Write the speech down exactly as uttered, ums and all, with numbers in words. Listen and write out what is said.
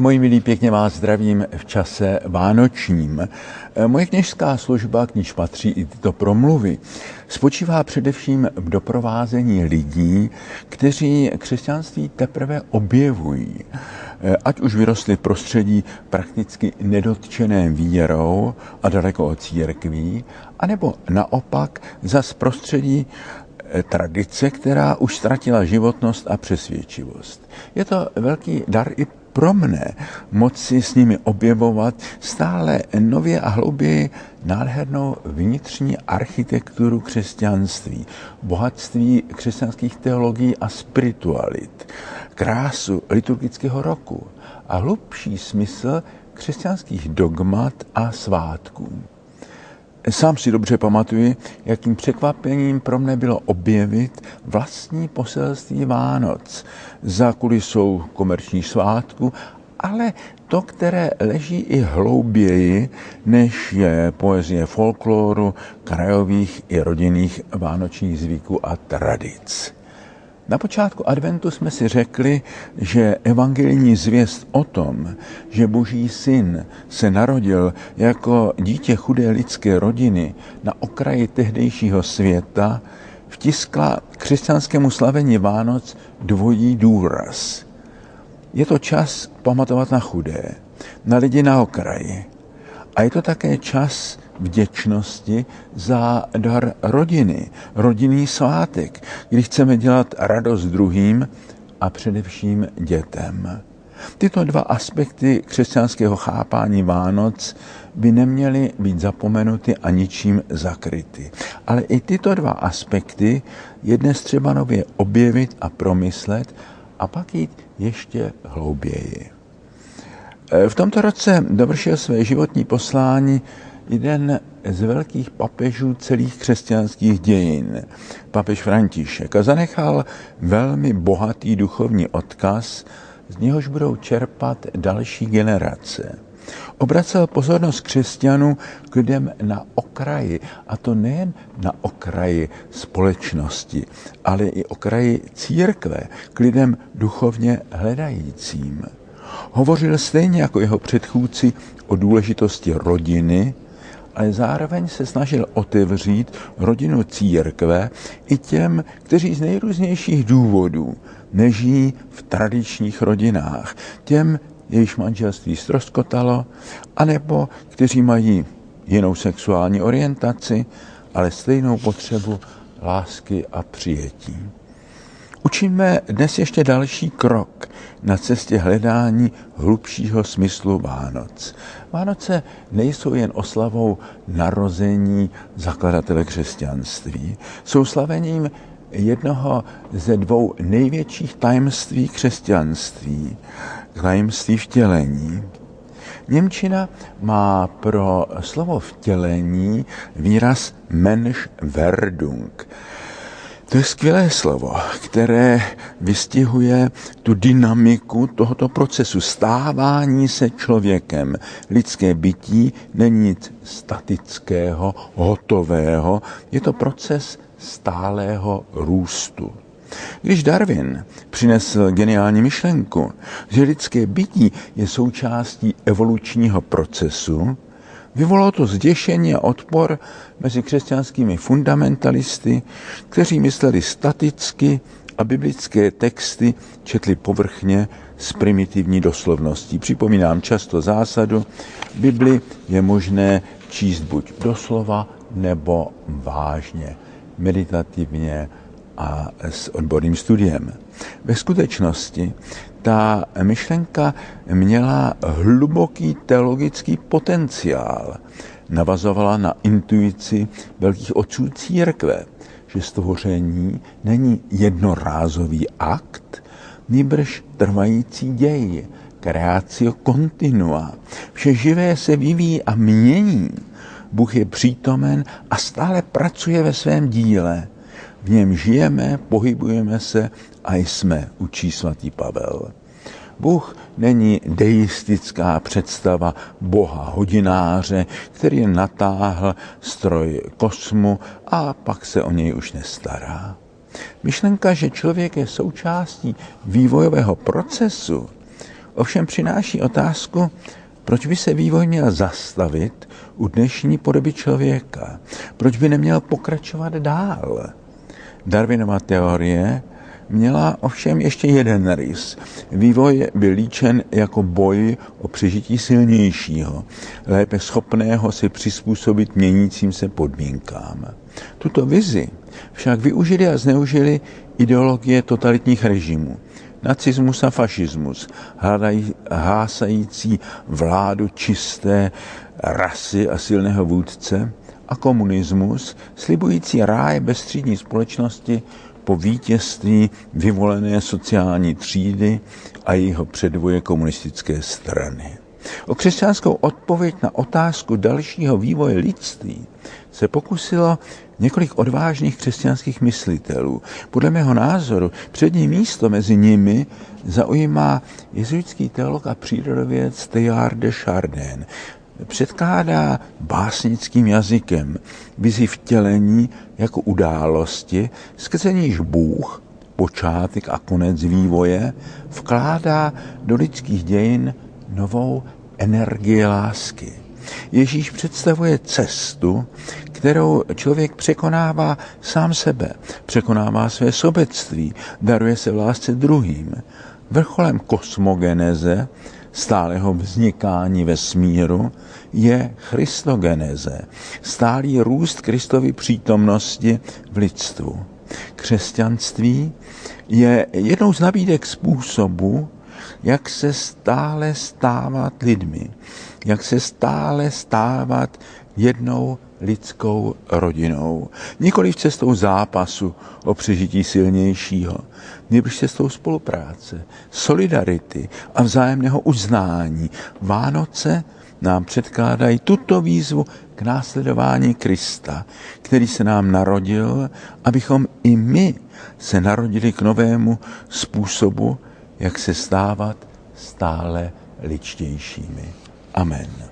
Moji milí, pěkně vás zdravím v čase vánočním. Moje kněžská služba, k níž patří i tyto promluvy, spočívá především v doprovázení lidí, kteří křesťanství teprve objevují. Ať už vyrostli v prostředí prakticky nedotčeném vírou a daleko od církví, anebo naopak zas prostředí tradice, která už ztratila životnost a přesvědčivost. Je to velký dar i pro mne moci s nimi objevovat stále nově a hlouběji nádhernou vnitřní architekturu křesťanství, bohatství křesťanských teologií a spiritualit, krásu liturgického roku a hlubší smysl křesťanských dogmat a svátků. Sám si dobře pamatuji, jakým překvapením pro mne bylo objevit vlastní poselství Vánoc za kulisou komerčních svátků, ale to, které leží i hlouběji, než je poezie folkloru, krajových i rodinných vánočních zvyků a tradic. Na počátku adventu jsme si řekli, že evangelijní zvěst o tom, že Boží syn se narodil jako dítě chudé lidské rodiny na okraji tehdejšího světa, vtiskla křesťanskému slavení Vánoc dvojí důraz. Je to čas pamatovat na chudé, na lidi na okraji. A je to také čas vděčnosti za dar rodiny, rodinný svátek, kdy chceme dělat radost druhým a především dětem. Tyto dva aspekty křesťanského chápání Vánoc by neměly být zapomenuty a ničím zakryty. Ale i tyto dva aspekty je dnes třeba nově objevit a promyslet a pak jít ještě hlouběji. V tomto roce dovršil své životní poslání jeden z velkých papežů celých křesťanských dějin, papež František, a zanechal velmi bohatý duchovní odkaz, z něhož budou čerpat další generace. Obracel pozornost křesťanů k lidem na okraji, a to nejen na okraji společnosti, ale i okraji církve, k lidem duchovně hledajícím. Hovořil stejně jako jeho předchůdci o důležitosti rodiny, ale zároveň se snažil otevřít rodinu církve i těm, kteří z nejrůznějších důvodů nežijí v tradičních rodinách, těm, jejichž manželství ztroskotalo, anebo kteří mají jinou sexuální orientaci, ale stejnou potřebu lásky a přijetí. Učíme dnes ještě další krok na cestě hledání hlubšího smyslu Vánoc. Vánoce nejsou jen oslavou narození zakladatele křesťanství. Jsou slavením jednoho ze dvou největších tajemství křesťanství, tajemství vtělení. Němčina má pro slovo vtělení výraz Menschwerdung. To je skvělé slovo, které vystihuje tu dynamiku tohoto procesu stávání se člověkem. Lidské bytí není nic statického, hotového, je to proces stálého růstu. Když Darwin přinesl geniální myšlenku, že lidské bytí je součástí evolučního procesu, vyvolalo to zděšení a odpor mezi křesťanskými fundamentalisty, kteří mysleli staticky a biblické texty četli povrchně s primitivní doslovností. Připomínám často zásadu, Bibli je možné číst buď doslova nebo vážně, meditativně a s odborným studiem. Ve skutečnosti ta myšlenka měla hluboký teologický potenciál. Navazovala na intuici velkých otců církve, že stvoření není jednorázový akt, nýbrž trvající děj, creatio continua. Vše živé se vyvíjí a mění. Bůh je přítomen a stále pracuje ve svém díle. V něm žijeme, pohybujeme se a jsme, učí svatý Pavel. Bůh není deistická představa boha hodináře, který natáhl stroj kosmu a pak se o něj už nestará. Myšlenka, že člověk je součástí vývojového procesu, ovšem přináší otázku, proč by se vývoj měl zastavit u dnešní podoby člověka? Proč by neměl pokračovat dál? Darwinova teorie měla ovšem ještě jeden rys. Vývoj byl líčen jako boj o přežití silnějšího, lépe schopného si přizpůsobit měnícím se podmínkám. Tuto vizi však využili a zneužili ideologie totalitních režimů. Nacismus a fašismus, hásající vládu čisté rasy a silného vůdce, a komunismus, slibující ráj bezstřídní společnosti po vítězství vyvolené sociální třídy a jejího předvoje komunistické strany. O křesťanskou odpověď na otázku dalšího vývoje lidství se pokusilo několik odvážných křesťanských myslitelů. Podle mého názoru přední místo mezi nimi zaujímá jezuitský teolog a přírodovědec Teilhard de Chardin. Předkládá básnickým jazykem vizi vtělení jako události, skrze níž Bůh, počátek a konec vývoje, vkládá do lidských dějin novou energii lásky. Ježíš představuje cestu, kterou člověk překonává sám sebe, překonává své sobectví, daruje se v lásce druhým. Vrcholem kosmogeneze, stálého vznikání vesmíru, je christogeneze, stálý růst Kristovy přítomnosti v lidstvu. Křesťanství je jednou z nabídek způsobu, jak se stále stávat lidmi, jak se stále stávat jednou lidskou rodinou. Nikoliv cestou zápasu o přežití silnějšího, nýbrž cestou spolupráce, solidarity a vzájemného uznání. Vánoce nám předkládají tuto výzvu k následování Krista, který se nám narodil, abychom i my se narodili k novému způsobu, jak se stávat stále lidštějšími. Amen.